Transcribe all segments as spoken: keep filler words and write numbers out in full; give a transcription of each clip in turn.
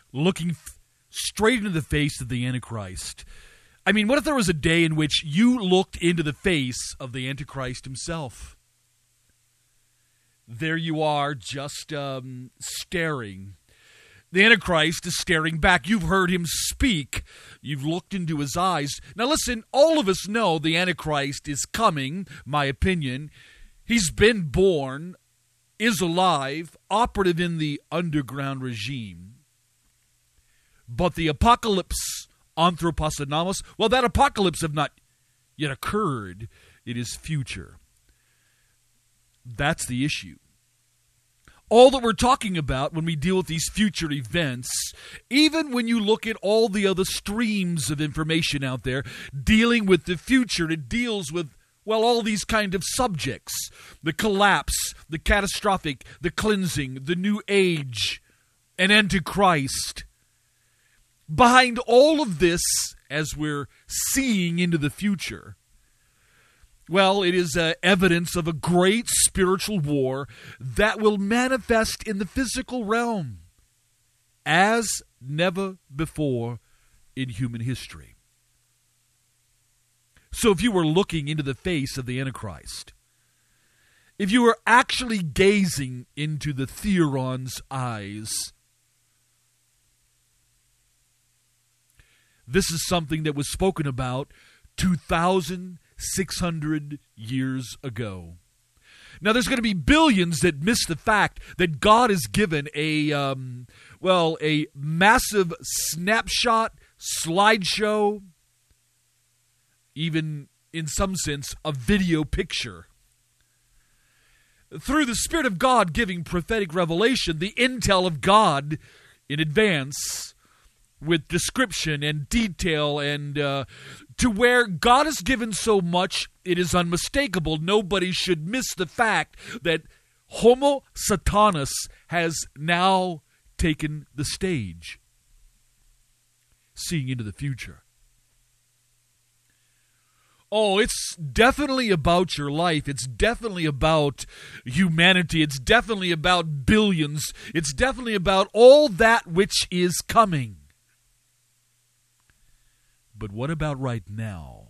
looking f- straight into the face of the Antichrist. I mean, what if there was a day in which you looked into the face of the Antichrist himself? There you are, just um, staring. The Antichrist is staring back. You've heard him speak. You've looked into his eyes. Now listen, all of us know the Antichrist is coming, my opinion. He's been born, is alive, operative in the underground regime. But the apocalypse, anthroposonomos, well, that apocalypse have not yet occurred. It is future. That's the issue. All that we're talking about when we deal with these future events, even when you look at all the other streams of information out there dealing with the future, it deals with, well, all these kind of subjects. The collapse, the catastrophic, the cleansing, the new age, an Antichrist. Behind all of this, as we're seeing into the future, well, it is uh, evidence of a great spiritual war that will manifest in the physical realm as never before in human history. So if you were looking into the face of the Antichrist, if you were actually gazing into the Theron's eyes, this is something that was spoken about two thousand six hundred years ago. Now, there's going to be billions that miss the fact that God has given a, um, well, a massive snapshot, slideshow, even in some sense, a video picture. Through the Spirit of God giving prophetic revelation, the intel of God in advance, with description and detail, and uh, to where God has given so much, it is unmistakable. Nobody should miss the fact that Homo Satanas has now taken the stage, seeing into the future. Oh, it's definitely about your life. It's definitely about humanity. It's definitely about billions. It's definitely about all that which is coming. But what about right now?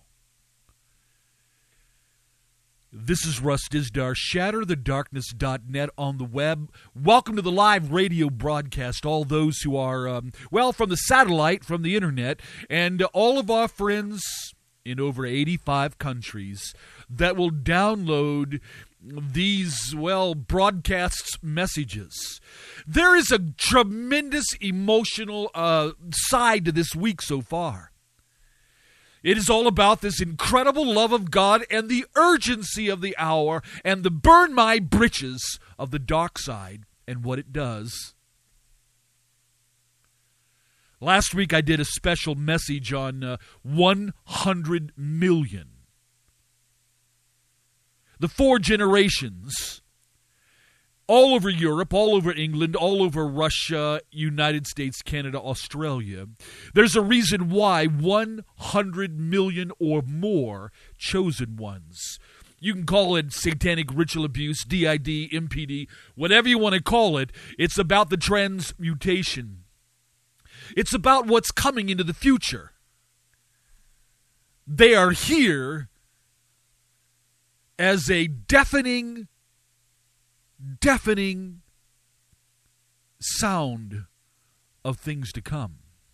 This is Russ Dizdar, shatter the darkness dot net on the web. Welcome to the live radio broadcast, all those who are, um, well, from the satellite, from the internet, and all of our friends in over eighty-five countries that will download these, well, broadcasts messages. There is a tremendous emotional uh, side to this week so far. It is all about this incredible love of God and the urgency of the hour and the burn my britches of the dark side and what it does. Last week I did a special message on uh, one hundred million. The four generations, all over Europe, all over England, all over Russia, United States, Canada, Australia. There's a reason why one hundred million or more chosen ones. You can call it satanic ritual abuse, D I D, M P D, whatever you want to call it. It's about the transmutation. It's about what's coming into the future. They are here as a deafening, deafening sound of things to come.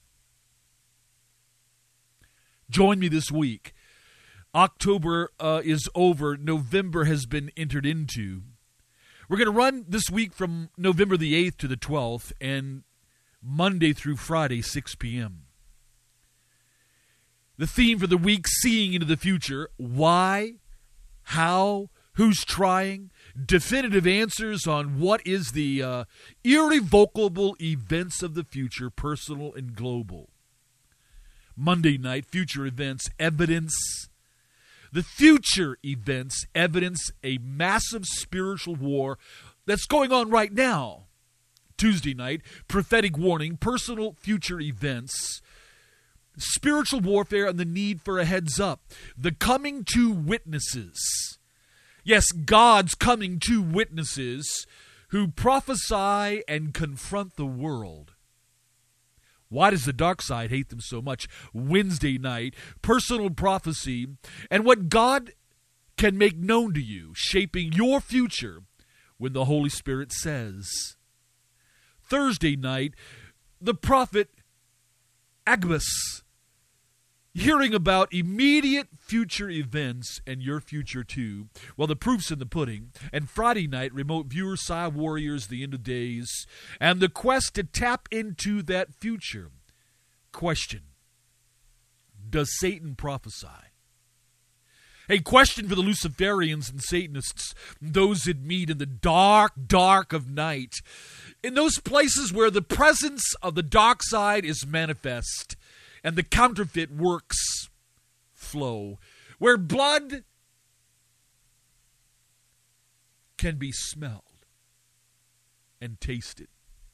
Join me this week. October uh, is over. November has been entered into. We're going to run this week from November the eighth to the twelfth, and Monday through Friday, six p.m. The theme for the week, seeing into the future. Why? How? Who's trying? Definitive answers on what is the uh, irrevocable events of the future, personal and global. Monday night, future events, evidence. The future events evidence a massive spiritual war that's going on right now. Tuesday night, prophetic warning, personal future events, spiritual warfare, and the need for a heads up. The coming to witnesses. Yes, God's coming to witnesses who prophesy and confront the world. Why does the dark side hate them so much? Wednesday night, personal prophecy, and what God can make known to you, shaping your future when the Holy Spirit says. Thursday night, the prophet Agabus, hearing about immediate future events and your future too. Well, the proof's in the pudding. And Friday night, remote viewers, Psy Warriors, the end of days, and the quest to tap into that future. Question: does Satan prophesy? A question for the Luciferians and Satanists, those that meet in the dark, dark of night, in those places where the presence of the dark side is manifest and the counterfeit works flow, where blood can be smelled and tasted.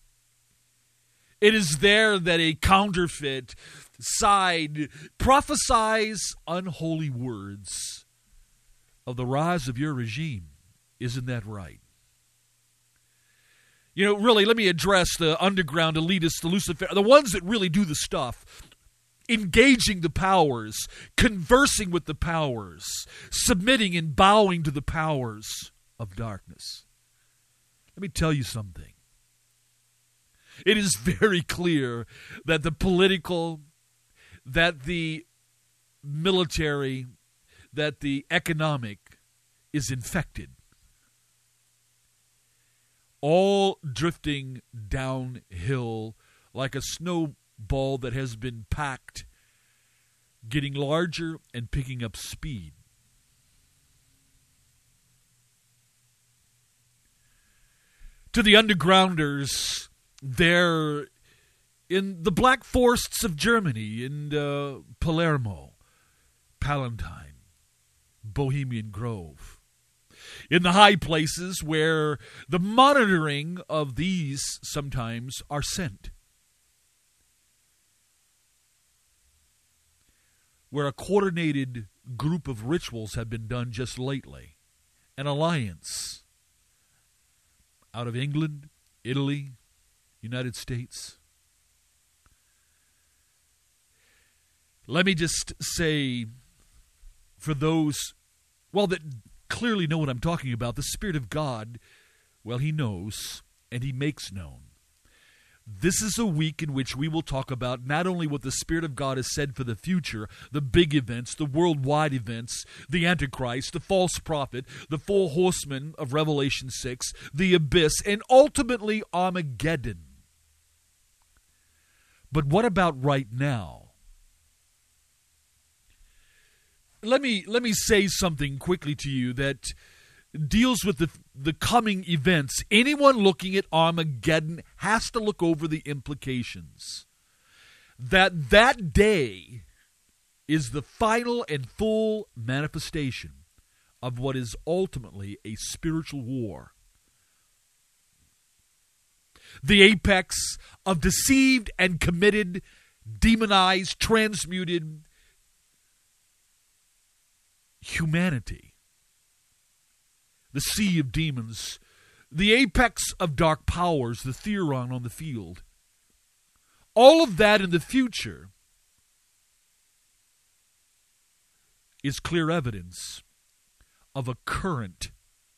It is there that a counterfeit side prophesies unholy words of the rise of your regime. Isn't that right? You know, really, let me address the underground elitists, the Lucifer, the ones that really do the stuff, engaging the powers, conversing with the powers, submitting and bowing to the powers of darkness. Let me tell you something. It is very clear that the political, that the military, that the economic is infected. All drifting downhill like a snowball that has been packed, getting larger and picking up speed. To the undergrounders, they're in the black forests of Germany, in uh, Palermo, Palatine, Bohemian Grove. In the high places where the monitoring of these sometimes are sent. Where a coordinated group of rituals have been done just lately. An alliance out of England, Italy, United States. Let me just say, for those, well, that clearly know what I'm talking about, the Spirit of God, well, He knows, and He makes known. This is a week in which we will talk about not only what the Spirit of God has said for the future, the big events, the worldwide events, the Antichrist, the false prophet, the four horsemen of Revelation six, the abyss, and ultimately Armageddon. But what about right now? Let me let me say something quickly to you that deals with the the coming events. Anyone looking at Armageddon has to look over the implications. That that day is the final and full manifestation of what is ultimately a spiritual war. The apex of deceived and committed, demonized, transmuted humanity. The sea of demons, the apex of dark powers, the Theron on the field. All of that in the future is clear evidence of a current,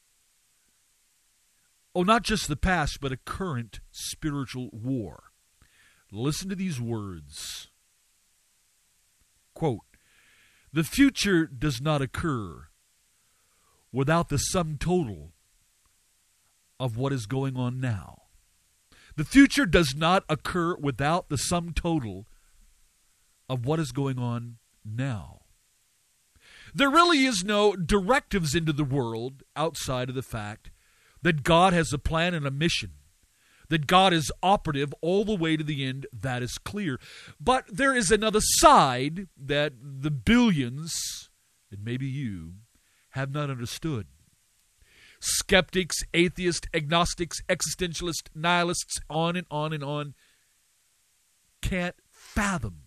oh, not just the past, but a current spiritual war. Listen to these words. Quote, "The future does not occur without the sum total of what is going on now." The future does not occur without the sum total of what is going on now. There really is no directives into the world outside of the fact that God has a plan and a mission, that God is operative all the way to the end. That is clear. But there is another side that the billions, and maybe you, have not understood. Skeptics, atheists, agnostics, existentialists, nihilists, on and on and on, can't fathom.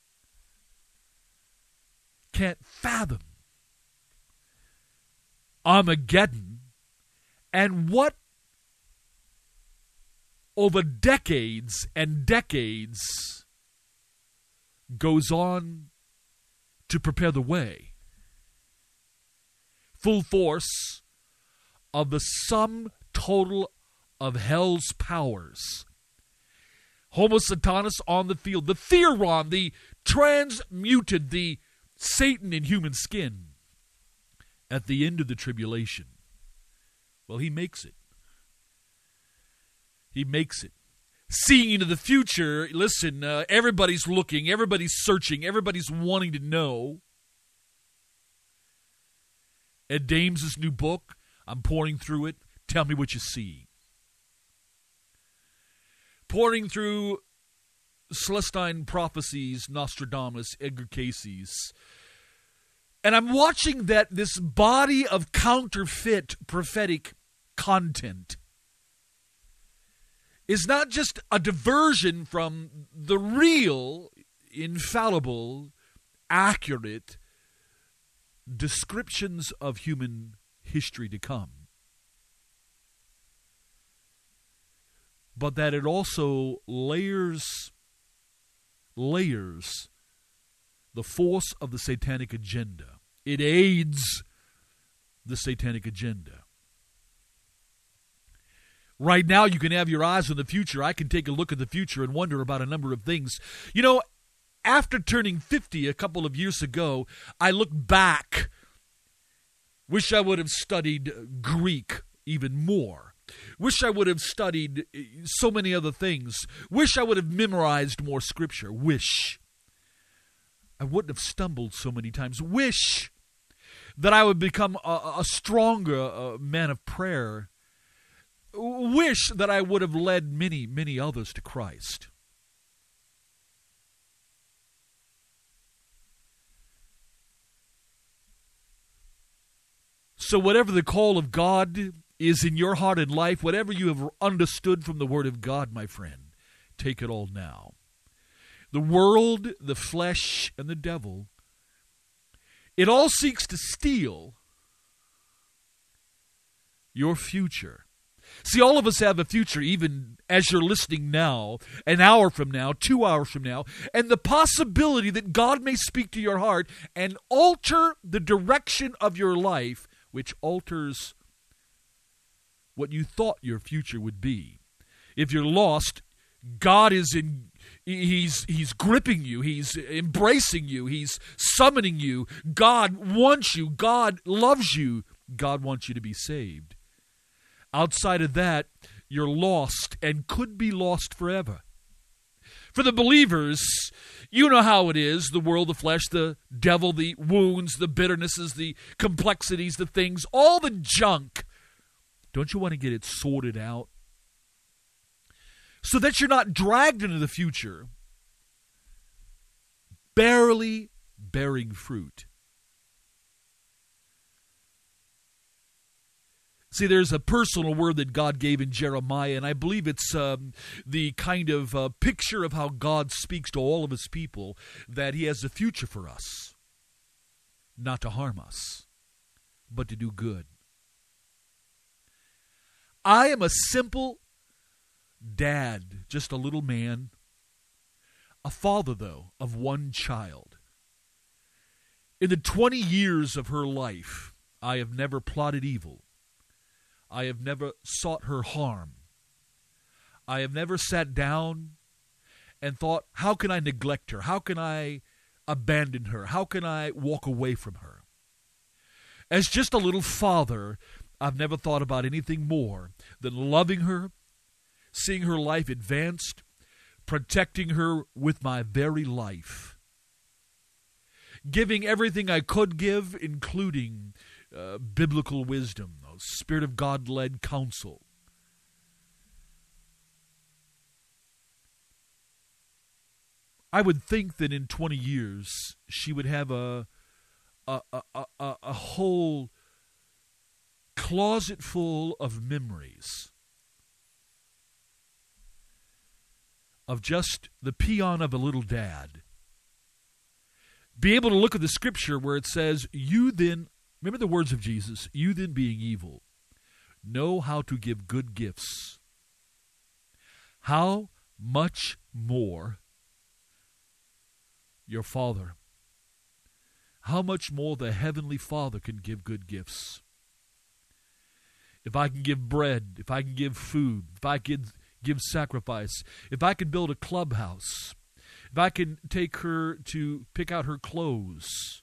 Can't fathom Armageddon and what over decades and decades goes on to prepare the way. Full force of the sum total of hell's powers. Homo Satanas on the field. The Theron, the transmuted, the Satan in human skin. At the end of the tribulation. Well, he makes it. He makes it. Seeing into the future, listen, uh, everybody's looking, everybody's searching, everybody's wanting to know. Ed Dames' new book, I'm pouring through it. Tell me what you see. Pouring through Celestine Prophecies, Nostradamus, Edgar Cayce's. And I'm watching that this body of counterfeit prophetic content is not just a diversion from the real, infallible, accurate descriptions of human history to come, but that it also layers, layers the force of the satanic agenda. It aids the satanic agenda. Right now, you can have your eyes on the future. I can take a look at the future and wonder about a number of things. You know, after turning fifty a couple of years ago, I look back. Wish I would have studied Greek even more. Wish I would have studied so many other things. Wish I would have memorized more scripture. Wish I wouldn't have stumbled so many times. Wish that I would become a, a stronger uh, man of prayer. Wish that I would have led many, many others to Christ. So whatever the call of God is in your heart and life, whatever you have understood from the Word of God, my friend, take it all now. The world, the flesh, and the devil, it all seeks to steal your future. See, all of us have a future, even as you're listening now, an hour from now, two hours from now, and the possibility that God may speak to your heart and alter the direction of your life, which alters what you thought your future would be. If you're lost, God is in, he's, he's gripping you, he's embracing you, he's summoning you. God wants you, God loves you, God wants you to be saved. Outside of that, you're lost and could be lost forever. For the believers, you know how it is, the world, the flesh, the devil, the wounds, the bitternesses, the complexities, the things, all the junk. Don't you want to get it sorted out? So that you're not dragged into the future, barely bearing fruit. See, there's a personal word that God gave in Jeremiah, and I believe it's um, the kind of uh, picture of how God speaks to all of his people, that he has a future for us, not to harm us, but to do good. I am a simple dad, just a little man, a father, though, of one child. In the twenty years of her life, I have never plotted evil. I have never sought her harm. I have never sat down and thought, how can I neglect her? How can I abandon her? How can I walk away from her? As just a little father, I've never thought about anything more than loving her, seeing her life advanced, protecting her with my very life, giving everything I could give, including uh, biblical wisdom, Spirit of God-led counsel. I would think that in twenty years she would have a a a a, a whole closet full of memories of just the peon of a little dad. Be able to look at the scripture where it says, you then, remember the words of Jesus, you then being evil, know how to give good gifts. How much more your Father, how much more the Heavenly Father can give good gifts. If I can give bread, if I can give food, if I can give sacrifice, if I can build a clubhouse, if I can take her to pick out her clothes,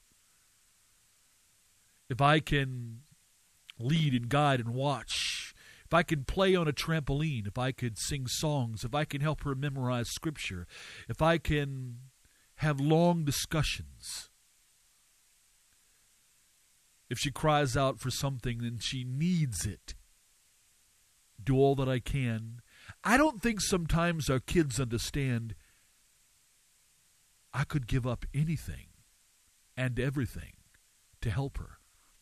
if I can lead and guide and watch, if I can play on a trampoline, if I could sing songs, if I can help her memorize Scripture, if I can have long discussions, if she cries out for something and she needs it, do all that I can. I don't think sometimes our kids understand I could give up anything and everything to help her.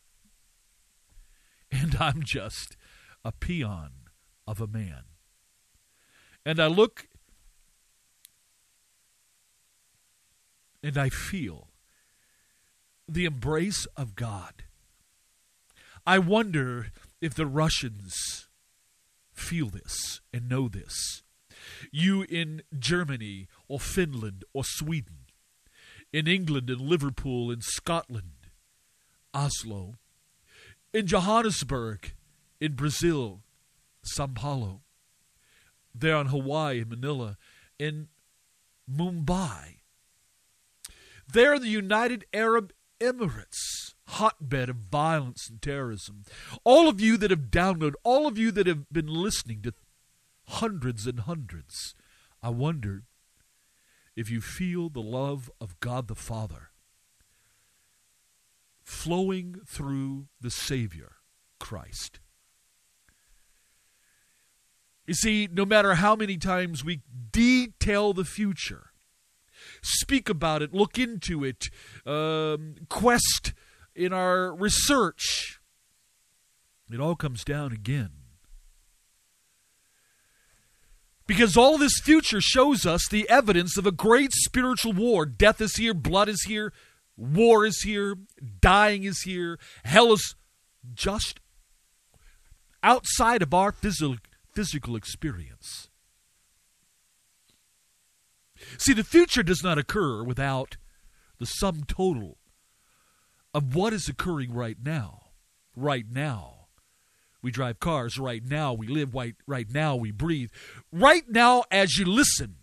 And I'm just a peon of a man. And I look and I feel the embrace of God. I wonder if the Russians feel this and know this. You in Germany or Finland or Sweden, in England and Liverpool and Scotland, Oslo, in Johannesburg, in Brazil, Sao Paulo, there on Hawaii and Manila, in Mumbai, there in the United Arab Emirates, hotbed of violence and terrorism. All of you that have downloaded, all of you that have been listening to hundreds and hundreds, I wonder if you feel the love of God the Father flowing through the Savior, Christ. You see, no matter how many times we detail the future, speak about it, look into it, um, quest in our research, it all comes down again. Because all this future shows us the evidence of a great spiritual war. Death is here, blood is here, war is here, dying is here, hell is just outside of our physical, physical experience. See, the future does not occur without the sum total of what is occurring right now. Right now, we drive cars. Right now, we live. Right, right now, we breathe. Right now, as you listen,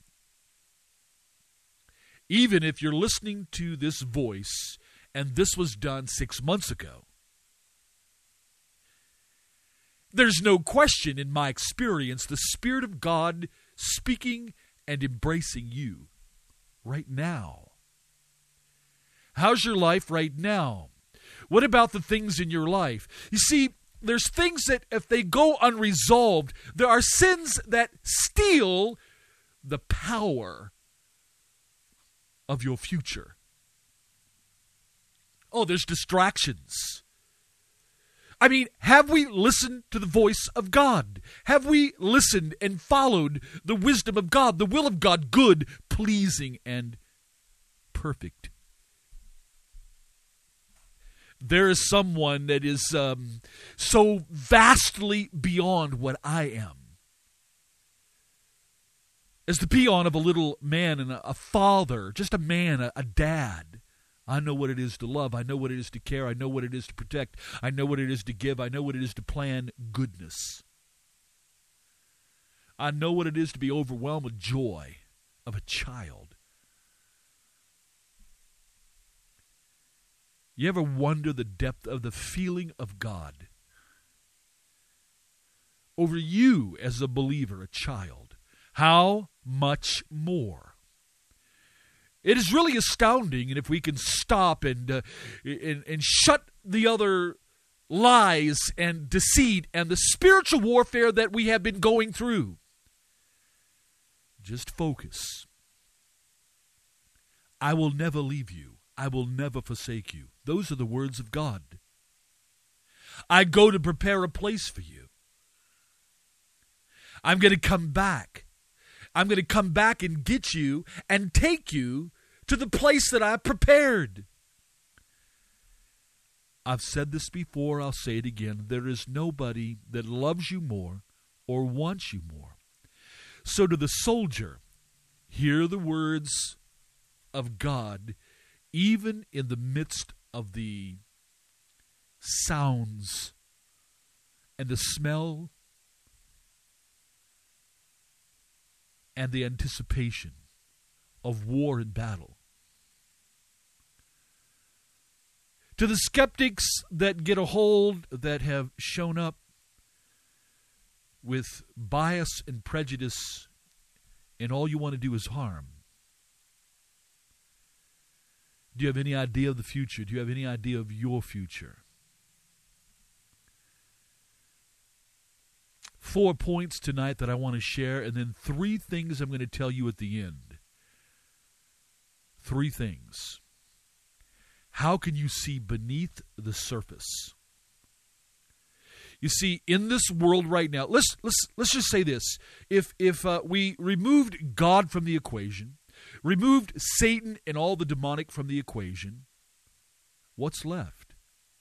even if you're listening to this voice and this was done six months ago, there's no question in my experience the Spirit of God speaking and embracing you right now. How's your life right now? What about the things in your life? You see, there's things that if they go unresolved, there are sins that steal the power of your future. Oh, there's distractions. I mean, have we listened to the voice of God? Have we listened and followed the wisdom of God, the will of God, good, pleasing, and perfect? There is someone that is um, so vastly beyond what I am. As the peon of a little man and a, a father, just a man, a, a dad, I know what it is to love. I know what it is to care. I know what it is to protect. I know what it is to give. I know what it is to plan goodness. I know what it is to be overwhelmed with joy of a child. You ever wonder the depth of the feeling of God over you as a believer, a child? How much more? It is really astounding, and if we can stop and, uh, and and shut the other lies and deceit and the spiritual warfare that we have been going through, just focus. I will never leave you. I will never forsake you. Those are the words of God. I go to prepare a place for you. I'm going to come back. I'm going to come back and get you and take you to the place that I prepared. I've said this before, I'll say it again. There is nobody that loves you more or wants you more. So to the soldier, hear the words of God, even in the midst of the sounds and the smell and the anticipation of war and battle. To the skeptics that get a hold, that have shown up with bias and prejudice, and all you want to do is harm. Do you have any idea of the future? Do you have any idea of your future? Four points tonight that I want to share, and then three things I'm going to tell you at the end. Three things. How can you see beneath the surface? You see, in this world right now, let's let's let's just say this: if if uh, we removed God from the equation, removed Satan and all the demonic from the equation, what's left?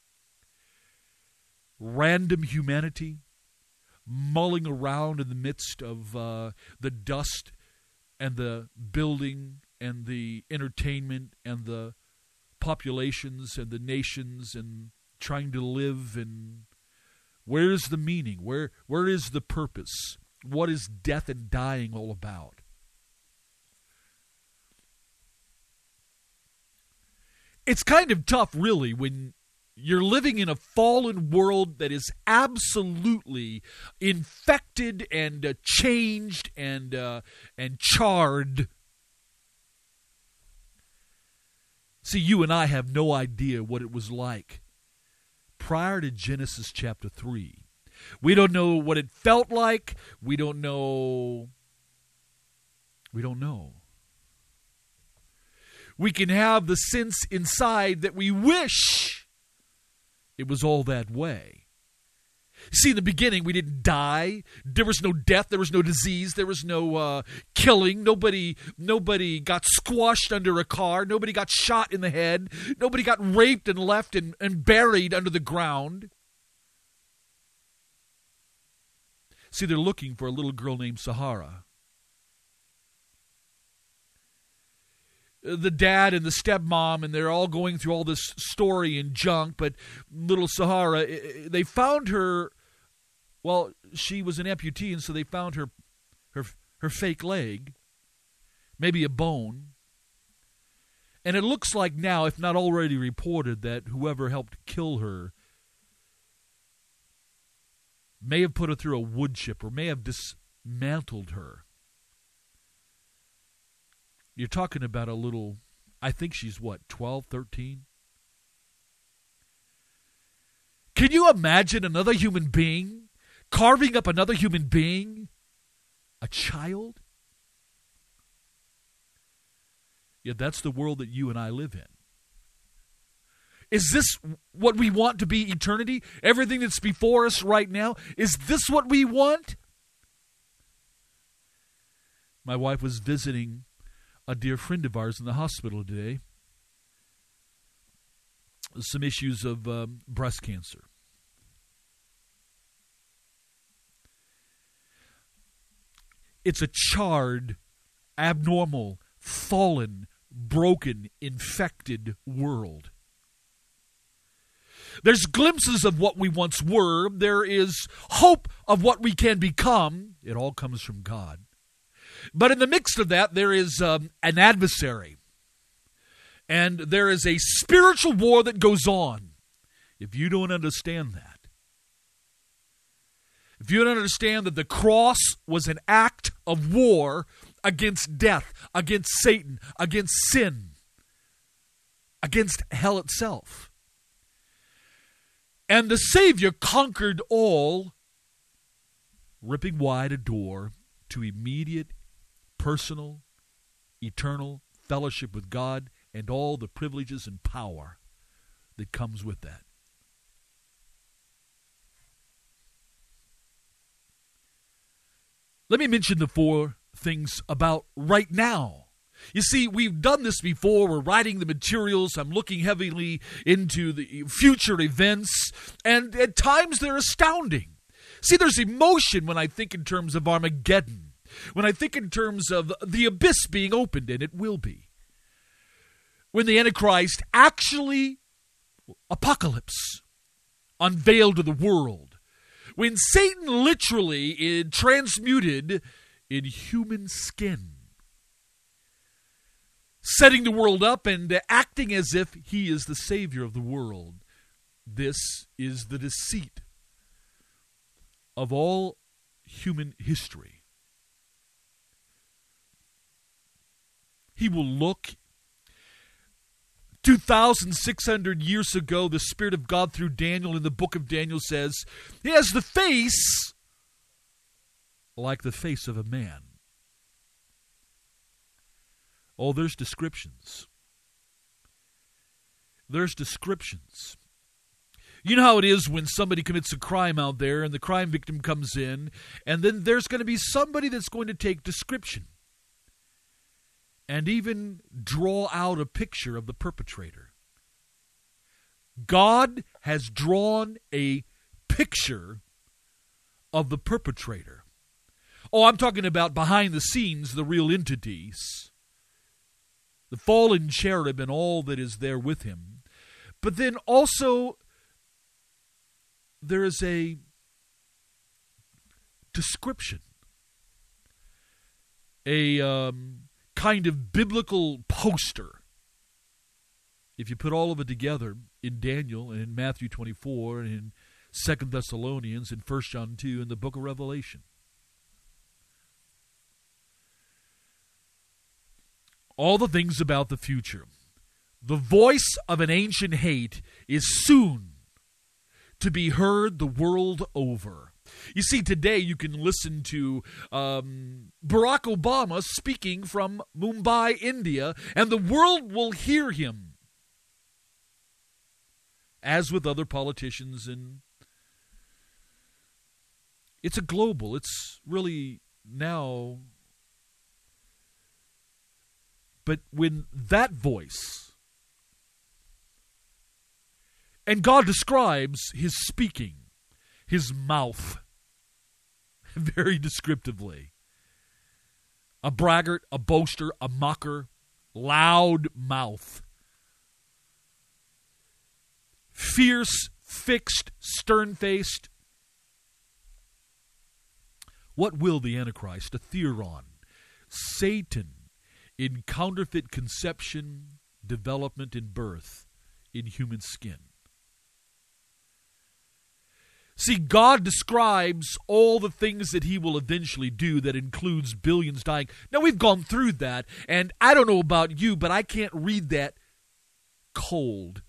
Random humanity mulling around in the midst of uh, the dust and the building and the entertainment and the populations and the nations, and trying to live. And where is the meaning? Where where is the purpose? What is death and dying all about? It's kind of tough, really, when you're living in a fallen world that is absolutely infected and uh, changed and uh, and charred. See, you and I have no idea what it was like prior to Genesis chapter three. We don't know what it felt like. We don't know. We don't know. We can have the sense inside that we wish it was all that way. See, in the beginning, we didn't die. There was no death. There was no disease. There was no uh, killing. Nobody, nobody got squashed under a car. Nobody got shot in the head. Nobody got raped and left and, and buried under the ground. See, they're looking for a little girl named Sahara. The dad and the stepmom, and they're all going through all this story and junk, but little Sahara, they found her, well, she was an amputee, and so they found her her her fake leg, maybe a bone. And it looks like now, if not already reported, that whoever helped kill her may have put her through a wood chip or may have dismantled her. You're talking about a little, I think she's what, twelve, thirteen? Can you imagine another human being carving up another human being? A child? Yeah, that's the world that you and I live in. Is this what we want to be eternity? Everything that's before us right now, is this what we want? My wife was visiting a dear friend of ours in the hospital today. Some issues of um, breast cancer. It's a charred, abnormal, fallen, broken, infected world. There's glimpses of what we once were. There is hope of what we can become. It all comes from God. But in the midst of that, there is um, an adversary. And there is a spiritual war that goes on. If you don't understand that, if you don't understand that the cross was an act of war against death, against Satan, against sin, against hell itself. And the Savior conquered all, ripping wide a door to immediate, personal, eternal fellowship with God and all the privileges and power that comes with that. Let me mention the four things about right now. You see, we've done this before. We're writing the materials. I'm looking heavily into the future events, and at times they're astounding. See, there's emotion when I think in terms of Armageddon, when I think in terms of the abyss being opened, and it will be. when the Antichrist actually, apocalypse, unveiled to the world, when Satan literally is transmuted in human skin, setting the world up and acting as if he is the Savior of the world. This is the deceit of all human history. He will look. two thousand six hundred years ago, the Spirit of God through Daniel in the book of Daniel says, he has the face like the face of a man. Oh, there's descriptions. There's descriptions. You know how it is when somebody commits a crime out there and the crime victim comes in, and then there's going to be somebody that's going to take description and even draw out a picture of the perpetrator. God has drawn a picture of the perpetrator. Oh, I'm talking about behind the scenes, the real entities, the fallen cherub and all that is there with him. But then also, there is a description, a um, kind of biblical poster. If you put all of it together in Daniel and in Matthew twenty-four and in Second Thessalonians and First John two and the book of Revelation. All the things about the future. The voice of an ancient hate is soon to be heard the world over. You see, today you can listen to um, Barack Obama speaking from Mumbai, India, and the world will hear him. As with other politicians, and it's a global, it's really now. But when that voice, and God describes his speaking, his mouth, very descriptively. A braggart, a boaster, a mocker, loud mouth. Fierce, fixed, stern-faced. What will the Antichrist, a Theron, Satan, in counterfeit conception, development, and birth in human skin? See, God describes all the things that he will eventually do that includes billions dying. Now, we've gone through that, and I don't know about you, but I can't read that cold.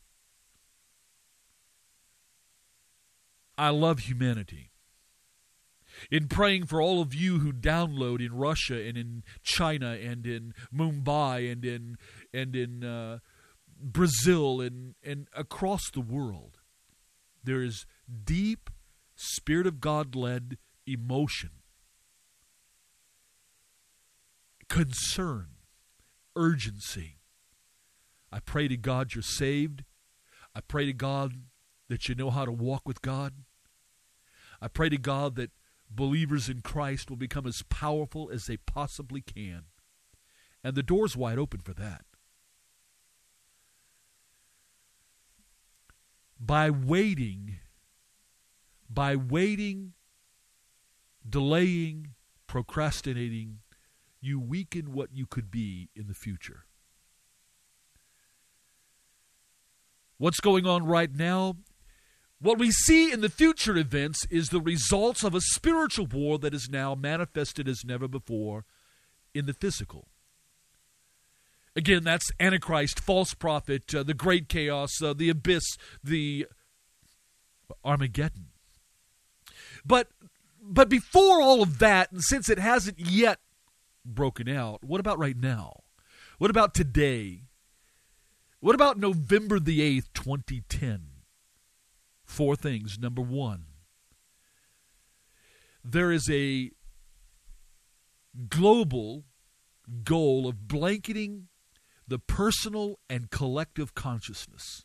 I love humanity. In praying for all of you who download in Russia and in China and in Mumbai and in and in uh, Brazil and, and across the world, there is deep Spirit of God-led emotion, concern, urgency. I pray to God you're saved. I pray to God that you know how to walk with God. I pray to God that believers in Christ will become as powerful as they possibly can. And the door's wide open for that. By waiting, by waiting, delaying, procrastinating, you weaken what you could be in the future. What's going on right now? What we see in the future events is the results of a spiritual war that is now manifested as never before in the physical. Again, that's Antichrist, false prophet, uh, the great chaos, uh, the abyss, the Armageddon. But, but before all of that, and since it hasn't yet broken out, what about right now? What about today? What about November the eighth, twenty ten? Four things. Number one, there is a global goal of blanketing the personal and collective consciousness.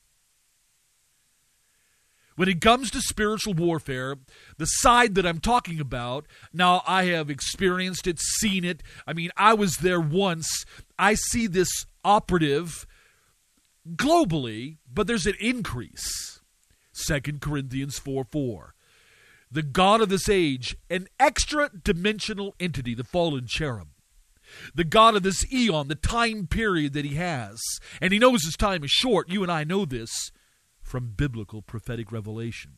When it comes to spiritual warfare, the side that I'm talking about, now I have experienced it, seen it. I mean, I was there once. I see this operative globally, but there's an increase. Second Corinthians four four. The God of this age, an extra-dimensional entity, the fallen cherub. The God of this eon, the time period that he has. And he knows his time is short. You and I know this from biblical prophetic revelation.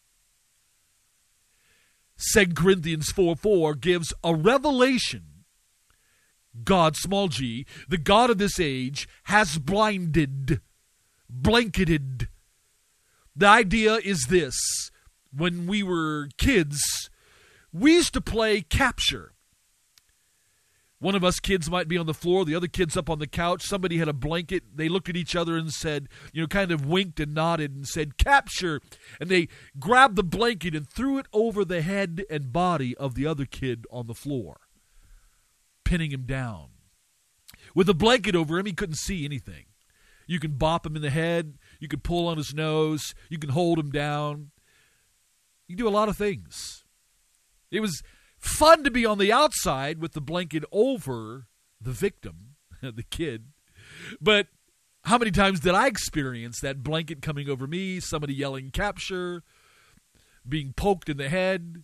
Second Corinthians four four gives a revelation. God, small g, the God of this age, has blinded, blanketed. The idea is this. When we were kids, we used to play capture. One of us kids might be on the floor, the other kid's up on the couch. Somebody had a blanket. They looked at each other and said, you know, kind of winked and nodded and said, capture. And they grabbed the blanket and threw it over the head and body of the other kid on the floor, pinning him down. With a blanket over him, he couldn't see anything. You can bop him in the head. You can pull on his nose. You can hold him down. You can do a lot of things. It was fun to be on the outside with the blanket over the victim, the kid. But how many times did I experience that blanket coming over me, somebody yelling capture, being poked in the head,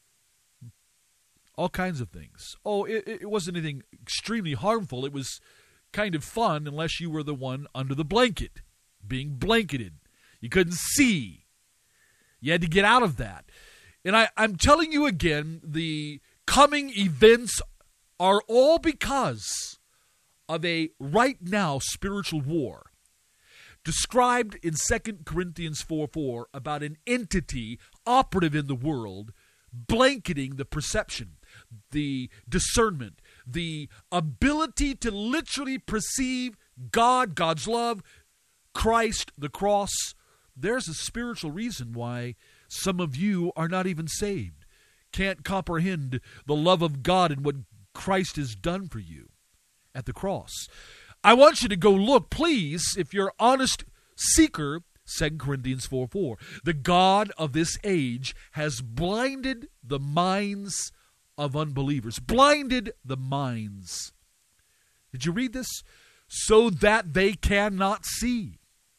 all kinds of things. Oh, it, it wasn't anything extremely harmful. It was kind of fun unless you were the one under the blanket, being blanketed. You couldn't see. You had to get out of that. And I, I'm telling you again, the coming events are all because of a right now spiritual war described in Second Corinthians four four about an entity operative in the world blanketing the perception, the discernment, the ability to literally perceive God, God's love, Christ, the cross. There's a spiritual reason why some of you are not even saved, can't comprehend the love of God and what Christ has done for you at the cross. I want you to go look, please, if you're an honest seeker, Second Corinthians four four. The God of this age has blinded the minds of unbelievers. Blinded the minds. Did you read this? So that they cannot see.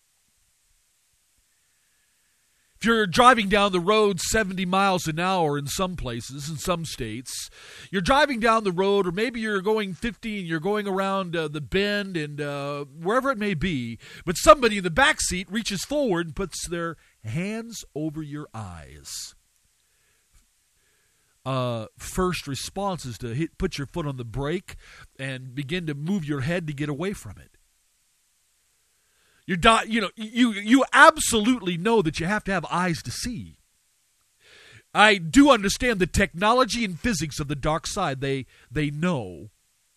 If you're driving down the road seventy miles an hour in some places, in some states, you're driving down the road, or maybe you're going fifty and you're going around uh, the bend and uh, wherever it may be, but somebody in the back seat reaches forward and puts their hands over your eyes. Uh, first response is to hit, put your foot on the brake and begin to move your head to get away from it. You're di- you know, you you absolutely know that you have to have eyes to see. I do understand the technology and physics of the dark side. They they know.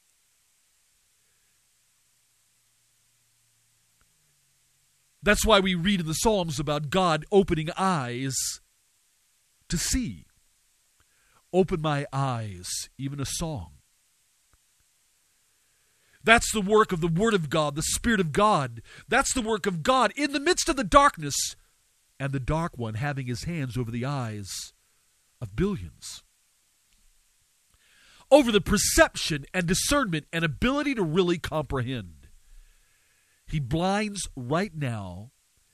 That's why we read in the Psalms about God opening eyes to see. Open my eyes, even a song. That's the work of the Word of God, the Spirit of God. That's the work of God in the midst of the darkness, and the dark one having his hands over the eyes of billions. Over the perception and discernment and ability to really comprehend. He blinds right now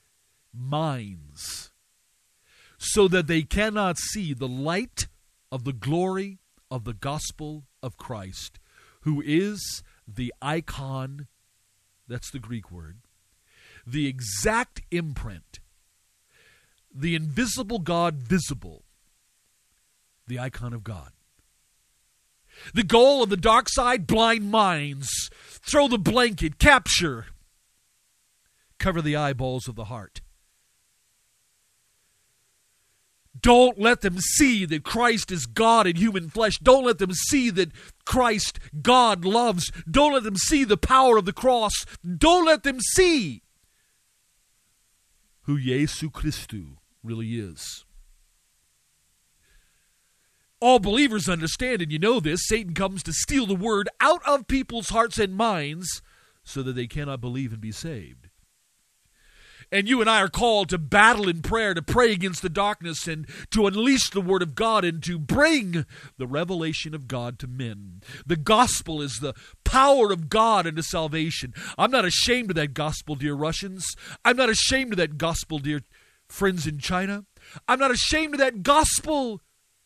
minds so that they cannot see the light of the glory of the gospel of Christ, who is the icon, that's the Greek word, the exact imprint, the invisible God visible, the icon of God. The goal of the dark side, blind minds, throw the blanket, capture, cover the eyeballs of the heart. Don't let them see that Christ is God in human flesh. Don't let them see that Christ, God, loves. Don't let them see the power of the cross. Don't let them see who Jesu Christu really is. All believers understand, and you know this, Satan comes to steal the word out of people's hearts and minds so that they cannot believe and be saved. And you and I are called to battle in prayer, to pray against the darkness, and to unleash the Word of God, and to bring the revelation of God to men. The gospel is the power of God into salvation. I'm not ashamed of that gospel, dear Russians. I'm not ashamed of that gospel, dear friends in China. I'm not ashamed of that gospel.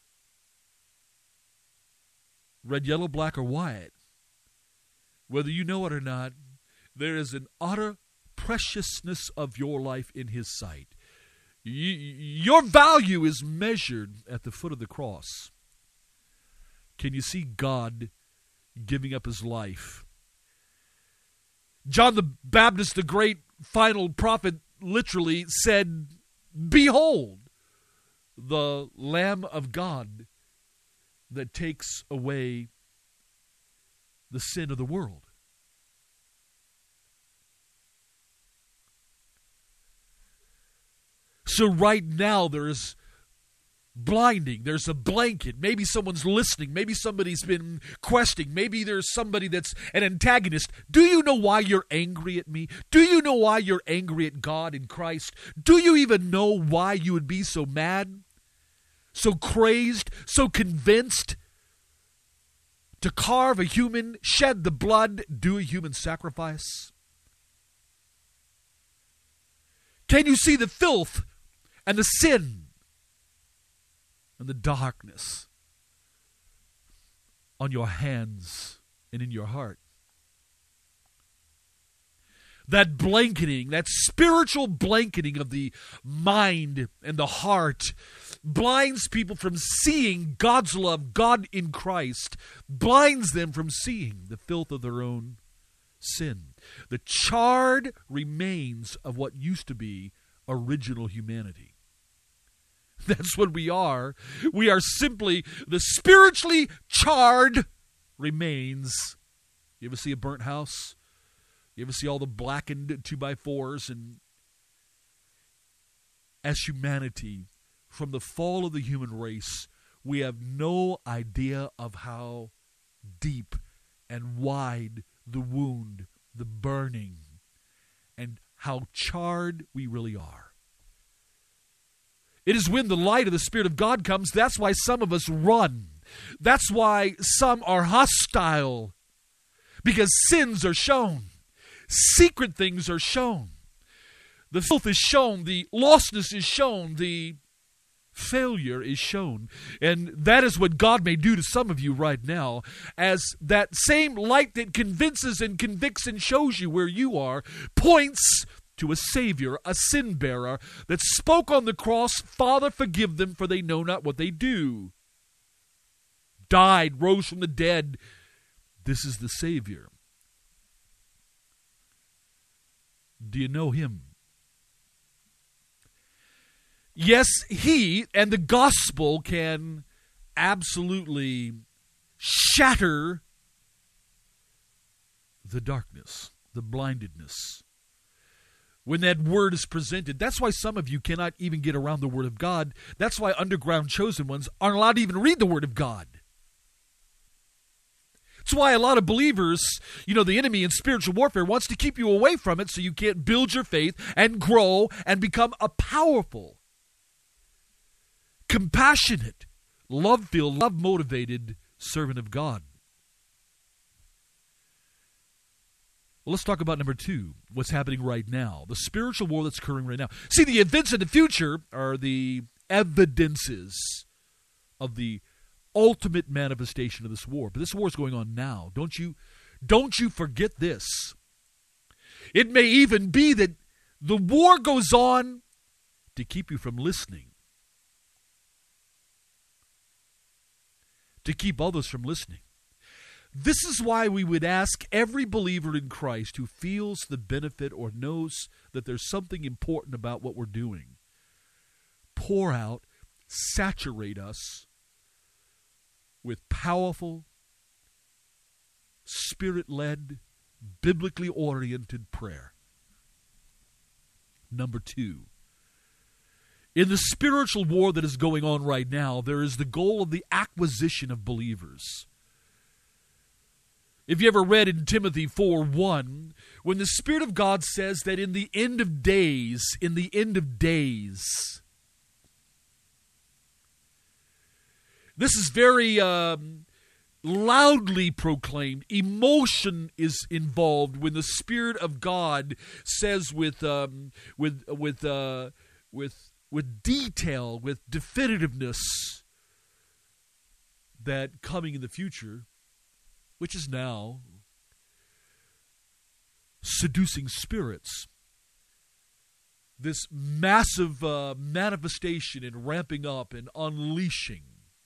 Red, yellow, black, or white. Whether you know it or not, there is an utter preciousness of your life in His sight. You, your value is measured at the foot of the cross. Can you see God giving up His life? John the Baptist, the great final prophet, literally said, "Behold, the Lamb of God that takes away the sin of the world." So right now there is blinding. There's a blanket. Maybe someone's listening. Maybe somebody's been questing. Maybe there's somebody that's an antagonist. Do you know why you're angry at me? Do you know why you're angry at God in Christ? Do you even know why you would be so mad, so crazed, so convinced to carve a human, shed the blood, do a human sacrifice? Can you see the filth and the sin and the darkness on your hands and in your heart? That blanketing, that spiritual blanketing of the mind and the heart blinds people from seeing God's love, God in Christ, blinds them from seeing the filth of their own sin. The charred remains of what used to be original humanity. That's what we are. We are simply the spiritually charred remains. You ever see a burnt house? You ever see all the blackened two by fours? And as humanity, from the fall of the human race, we have no idea of how deep and wide the wound, the burning, and how charred we really are. It is when the light of the Spirit of God comes, that's why some of us run. That's why some are hostile, because sins are shown. Secret things are shown. The filth is shown. The lostness is shown. The failure is shown. And that is what God may do to some of you right now, as that same light that convinces and convicts and shows you where you are points to a Savior, a sin bearer that spoke on the cross, "Father, forgive them, for they know not what they do." Died, rose from the dead. This is the Savior. Do you know Him? Yes, He and the gospel can absolutely shatter the darkness, the blindedness. When that word is presented, that's why some of you cannot even get around the Word of God. That's why underground chosen ones aren't allowed to even read the Word of God. That's why a lot of believers, you know, the enemy in spiritual warfare wants to keep you away from it so you can't build your faith and grow and become a powerful, compassionate, love-filled, love-motivated servant of God. Well, let's talk about number two, what's happening right now, the spiritual war that's occurring right now. See, the events of the future are the evidences of the ultimate manifestation of this war. But this war is going on now. Don't you, don't you forget this. It may even be that the war goes on to keep you from listening, to keep others from listening. This is why we would ask every believer in Christ who feels the benefit or knows that there's something important about what we're doing, pour out, saturate us with powerful, Spirit-led, biblically oriented prayer. Number two, in the spiritual war that is going on right now, there is the goal of the acquisition of believers. If you ever read in Timothy four one, when the Spirit of God says that in the end of days, in the end of days, this is very um, loudly proclaimed. Emotion is involved when the Spirit of God says with um, with with uh, with with detail, with definitiveness, that coming in the future, which is now, seducing spirits, this massive uh, manifestation and ramping up and unleashing.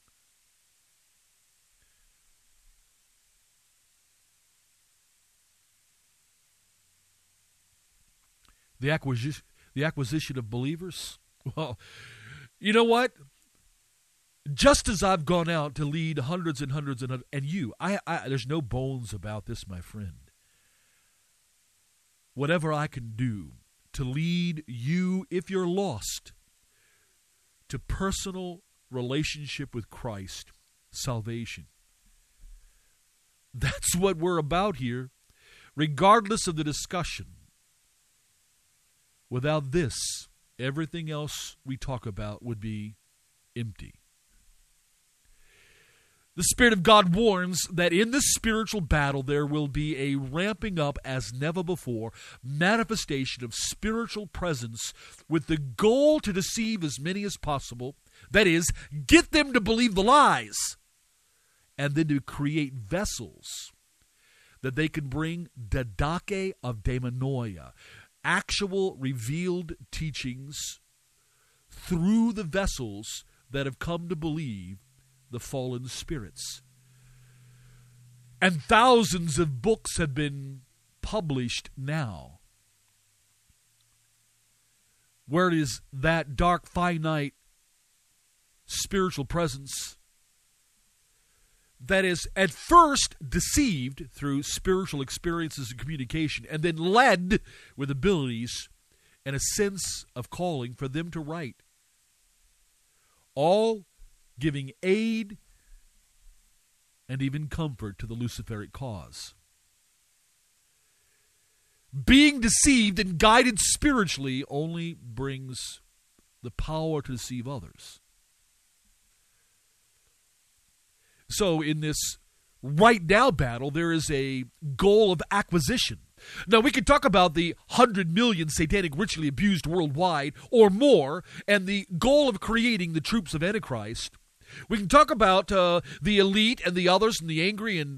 The acquisition, the acquisition of believers. Well, you know what? Just as I've gone out to lead hundreds and hundreds and hundreds, and you, I, I, there's no bones about this, my friend. Whatever I can do to lead you, if you're lost, to personal relationship with Christ, salvation. That's what we're about here, regardless of the discussion. Without this, everything else we talk about would be empty. The Spirit of God warns that in this spiritual battle there will be a ramping up as never before, manifestation of spiritual presence with the goal to deceive as many as possible. That is, get them to believe the lies, and then to create vessels that they can bring didache of daimonia, actual revealed teachings through the vessels that have come to believe the fallen spirits. And thousands of books have been published now, where it is that dark, finite spiritual presence that is at first deceived through spiritual experiences and communication, and then led with abilities and a sense of calling for them to write, all giving aid and even comfort to the Luciferic cause. Being deceived and guided spiritually only brings the power to deceive others. So in this right now battle, there is a goal of acquisition. Now, we could talk about the hundred million satanic ritually abused worldwide or more, and the goal of creating the troops of Antichrist. We can talk about uh, the elite and the others and the angry, and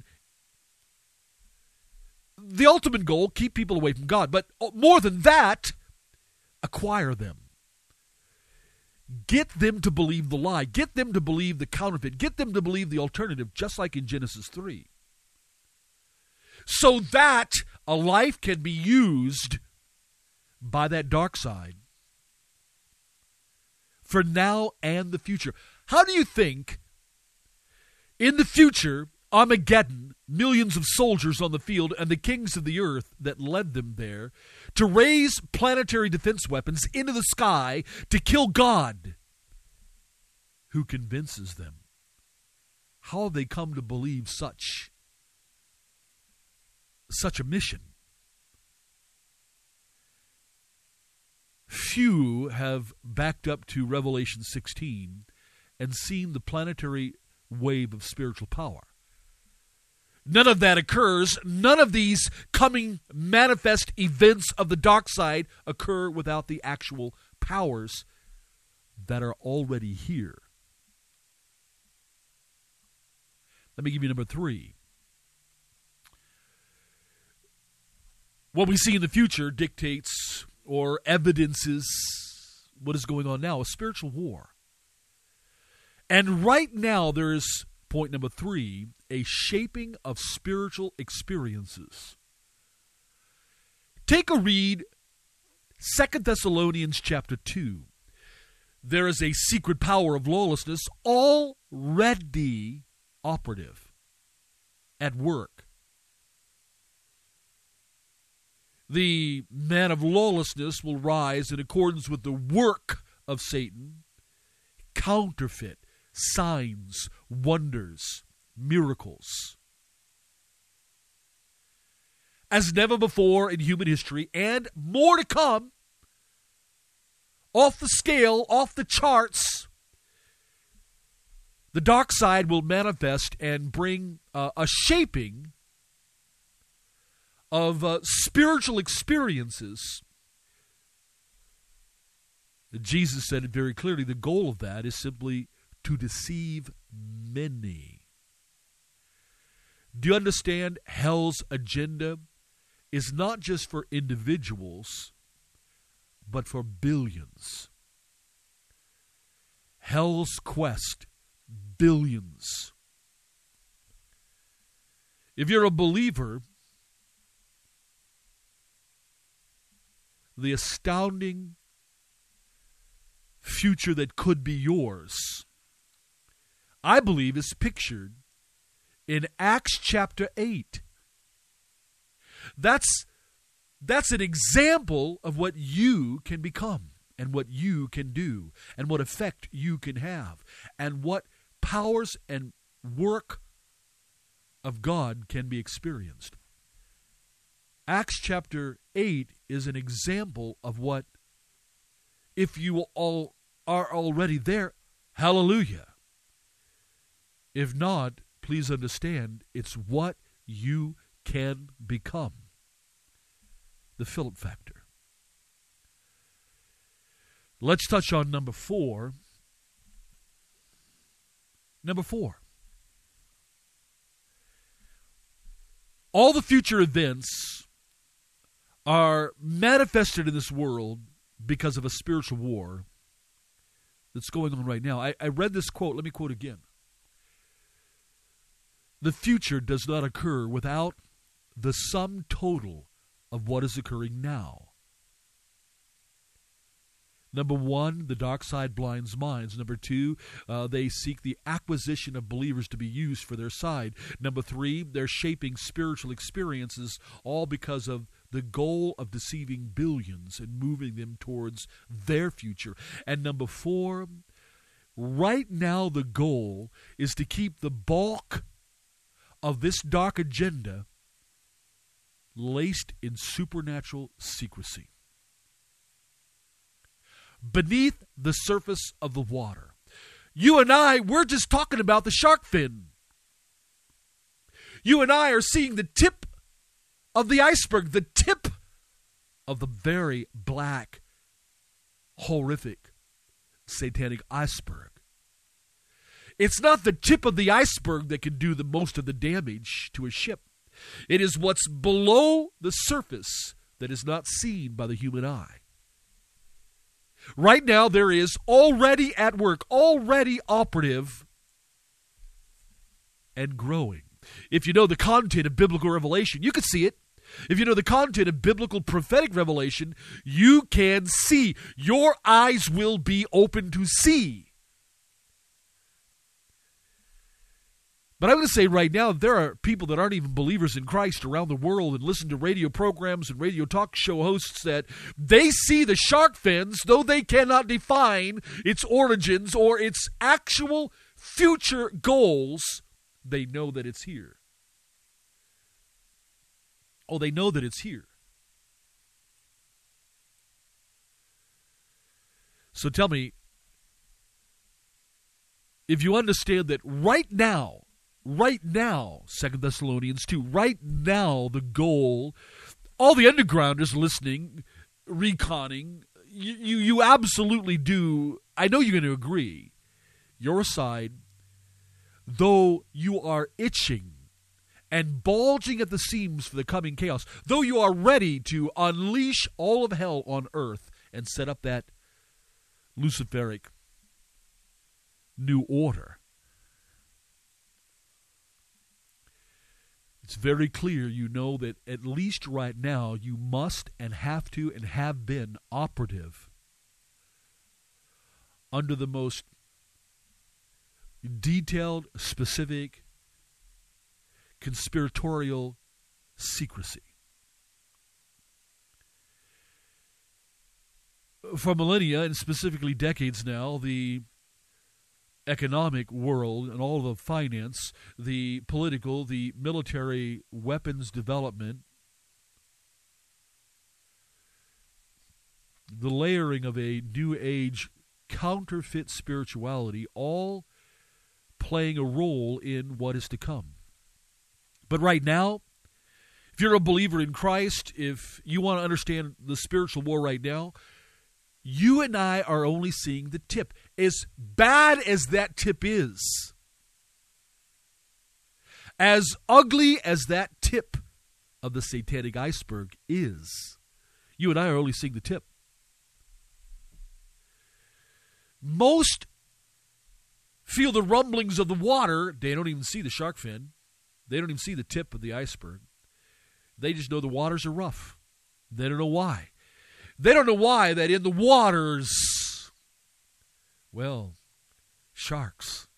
the ultimate goal, keep people away from God. But more than that, acquire them. Get them to believe the lie. Get them to believe the counterfeit. Get them to believe the alternative, just like in Genesis three. So that a life can be used by that dark side for now and the future. How do you think, in the future, Armageddon, millions of soldiers on the field, and the kings of the earth that led them there, to raise planetary defense weapons into the sky to kill God, who convinces them? How have they come to believe such, such a mission? Few have backed up to Revelation sixteen and seen the planetary wave of spiritual power. None of that occurs. None of these coming manifest events of the dark side occur without the actual powers that are already here. Let me give you number three. What we see in the future dictates or evidences what is going on now, a spiritual war. And right now there is, point number three, a shaping of spiritual experiences. Take a read, Second Thessalonians chapter two. There is a secret power of lawlessness already operative, at work. The man of lawlessness will rise in accordance with the work of Satan, counterfeit signs, wonders, miracles. as never before in human history, and more to come, off the scale, off the charts. The dark side will manifest and bring uh, a shaping of uh, spiritual experiences. Jesus said it very clearly. The goal of that is simply to deceive many. Do you understand? Hell's agenda is not just for individuals, but for billions. Hell's quest, billions. If you're a believer, the astounding future that could be yours, I believe, is pictured in Acts chapter eight. That's, that's an example of what you can become and what you can do and what effect you can have and what powers and work of God can be experienced. Acts chapter eight is an example of what, if you all are already there, hallelujah. If not, please understand, it's what you can become. The Philip factor. Let's touch on number four. Number four. All the future events are manifested in this world because of a spiritual war that's going on right now. I, I read this quote. Let me quote again. The future does not occur without the sum total of what is occurring now. Number one, the dark side blinds minds. Number two, uh, they seek the acquisition of believers to be used for their side. Number three, they're shaping spiritual experiences, all because of the goal of deceiving billions and moving them towards their future. And number four, right now the goal is to keep the bulk of this dark agenda laced in supernatural secrecy. Beneath the surface of the water. You and I, we're just talking about the shark fin. You and I are seeing the tip of the iceberg, the tip of the very black, horrific, satanic iceberg. It's not the tip of the iceberg that can do the most of the damage to a ship. It is what's below the surface that is not seen by the human eye. Right now, there is already at work, already operative, and growing. If you know the content of biblical revelation, you can see it. If you know the content of biblical prophetic revelation, you can see. Your eyes will be open to see. But I'm going to say right now, there are people that aren't even believers in Christ around the world and listen to radio programs and radio talk show hosts that they see the shark fins, though they cannot define its origins or its actual future goals, they know that it's here. Oh, they know that it's here. So tell me, if you understand that right now, Right now, Second Thessalonians two, right now the goal, all the undergrounders listening, reconning, you, you, you absolutely do, I know you're going to agree, your side, though you are itching and bulging at the seams for the coming chaos, though you are ready to unleash all of hell on earth and set up that Luciferic new order, it's very clear you know that at least right now you must and have to and have been operative under the most detailed, specific, conspiratorial secrecy. For millennia, and specifically decades now, the economic world and all the finance, the political, the military weapons development, the layering of a New Age counterfeit spirituality, all playing a role in what is to come. But right now, if you're a believer in Christ, if you want to understand the spiritual war right now, you and I are only seeing the tip. As bad as that tip is, as ugly as that tip of the satanic iceberg is, you and I are only seeing the tip. Most feel the rumblings of the water. They don't even see the shark fin. They don't even see the tip of the iceberg. They just know the waters are rough. They don't know why. They don't know why that in the waters, well, sharks.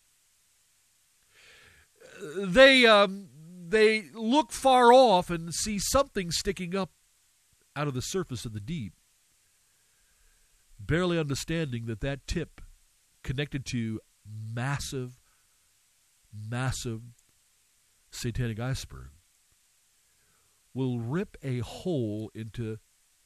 They um, they look far off and see something sticking up out of the surface of the deep, barely understanding that that tip connected to massive, massive satanic iceberg will rip a hole into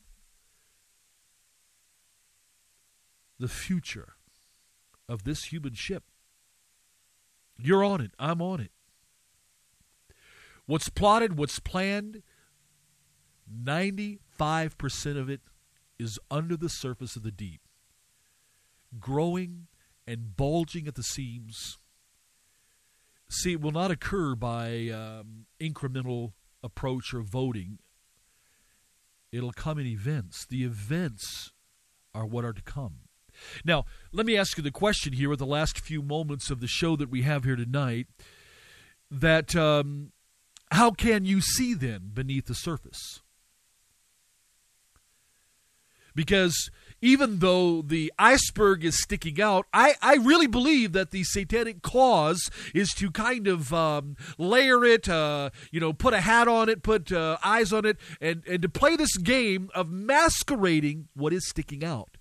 the future of this human ship. You're on it. I'm on it. What's plotted, what's planned, ninety-five percent of it is under the surface of the deep, growing and bulging at the seams. See, it will not occur by um, incremental approach or voting. It'll come in events. The events are what are to come. Now, let me ask you the question here with the last few moments of the show that we have here tonight, that um, how can you see then beneath the surface? Because even though the iceberg is sticking out, I, I really believe that the satanic cause is to kind of um, layer it, uh, you know, put a hat on it, put uh, eyes on it, and, and to play this game of masquerading what is sticking out.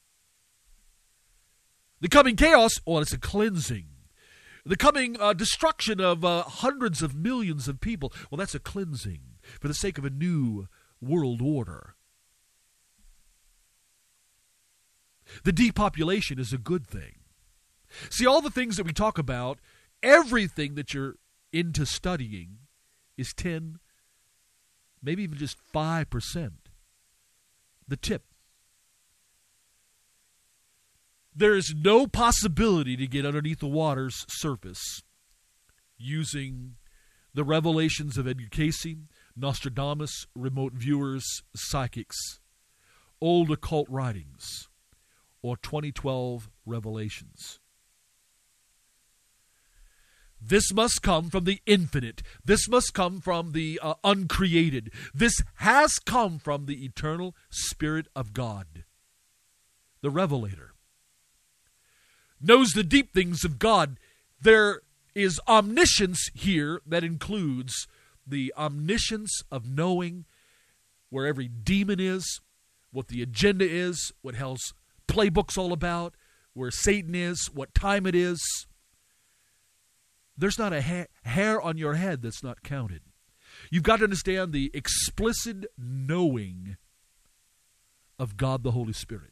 The coming chaos, well, it's a cleansing. The coming uh, destruction of uh, hundreds of millions of people, well, that's a cleansing for the sake of a new world order. The depopulation is a good thing. See, all the things that we talk about, everything that you're into studying is ten, maybe even just five percent. The tip. There is no possibility to get underneath the water's surface using the revelations of Edgar Cayce, Nostradamus, remote viewers, psychics, old occult writings, or twenty twelve revelations. This must come from the infinite. This must come from the uh, uncreated. This has come from the eternal Spirit of God, the Revelator. Knows the deep things of God. There is omniscience here that includes the omniscience of knowing where every demon is, what the agenda is, what hell's playbook's all about, where Satan is, what time it is. There's not a ha- hair on your head that's not counted. You've got to understand the explicit knowing of God the Holy Spirit.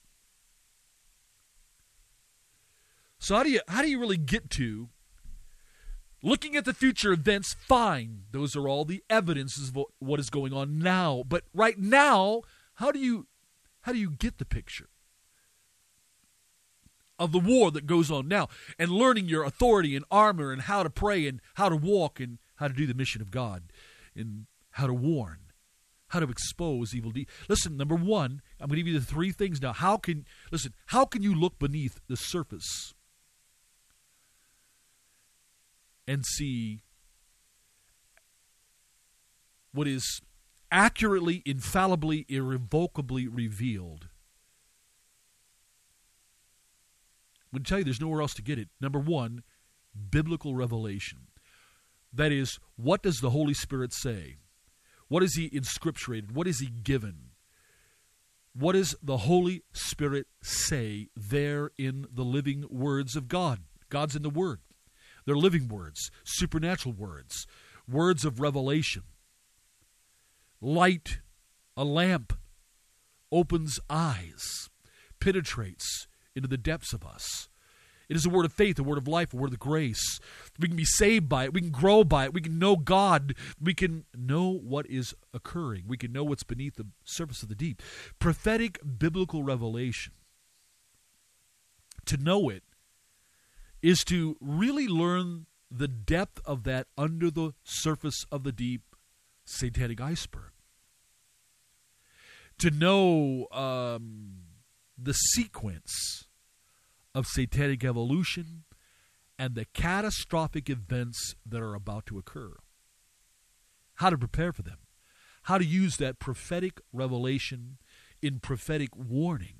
So how do you how do you really get to looking at the future events? Fine, those are all the evidences of what is going on now. But right now, how do you how do you get the picture of the war that goes on now, and learning your authority and armor and how to pray and how to walk and how to do the mission of God and how to warn, how to expose evil deeds? Listen, number one, I'm going to give you the three things now. How can listen? How can you look beneath the surface and see what is accurately, infallibly, irrevocably revealed? I'm going to tell you there's nowhere else to get it. Number one, biblical revelation. That is, what does the Holy Spirit say? What is he inscripturated? What is he given? What does the Holy Spirit say there in the living words of God? God's in the Word. They're living words, supernatural words, words of revelation. Light, a lamp, opens eyes. penetrates into the depths of us. It is a word of faith, a word of life, a word of grace. We can be saved by it. We can grow by it. We can know God. We can know what is occurring. We can know what's beneath the surface of the deep. Prophetic biblical revelation. To know it is to really learn the depth of that under the surface of the deep satanic iceberg. To know um, the sequence of satanic evolution and the catastrophic events that are about to occur. How to prepare for them. How to use that prophetic revelation in prophetic warning.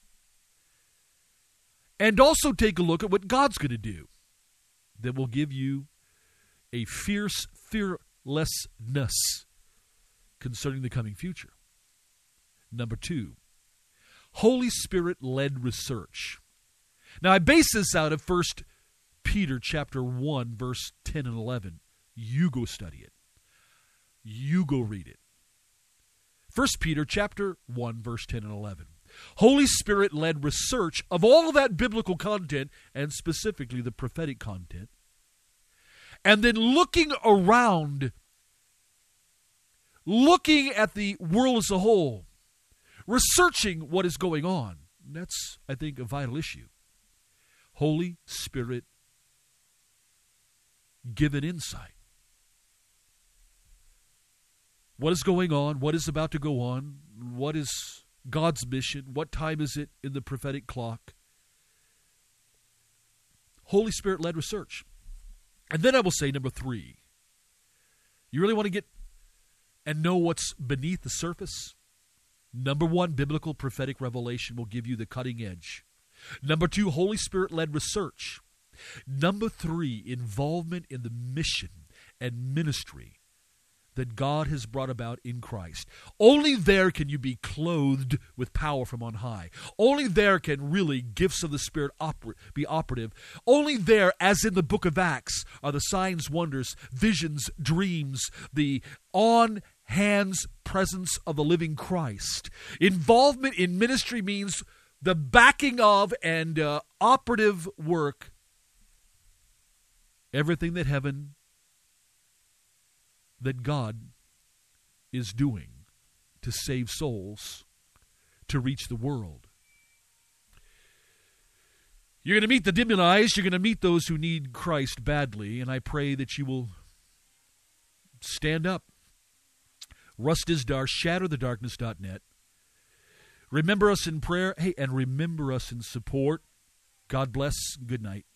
And also take a look at what God's going to do that will give you a fierce fearlessness concerning the coming future. Number two, Holy Spirit-led research. Now, I base this out of First Peter chapter one, verse ten and eleven. You go study it. You go read it. First Peter chapter one, verse ten and eleven. Holy Spirit-led research of all of that biblical content, and specifically the prophetic content, and then looking around, looking at the world as a whole, researching what is going on. That's, I think, a vital issue. Holy Spirit given insight. What is going on? What is about to go on? What is God's mission? What time is it in the prophetic clock? Holy Spirit-led research. And then I will say number three. You really want to get and know what's beneath the surface? Number one, biblical prophetic revelation will give you the cutting edge. Number two, Holy Spirit-led research. Number three, involvement in the mission and ministry that God has brought about in Christ. Only there can you be clothed with power from on high. Only there can really gifts of the Spirit oper- be operative. Only there, as in the book of Acts, are the signs, wonders, visions, dreams, the on-hands presence of the living Christ. Involvement in ministry means the backing of and uh, operative work. Everything that heaven, that God is doing to save souls, to reach the world. You're going to meet the demonized. You're going to meet those who need Christ badly, and I pray that you will stand up. Russ Dizdar, shatter the darkness dot net. Remember us in prayer. Hey, and remember us in support. God bless. Good night.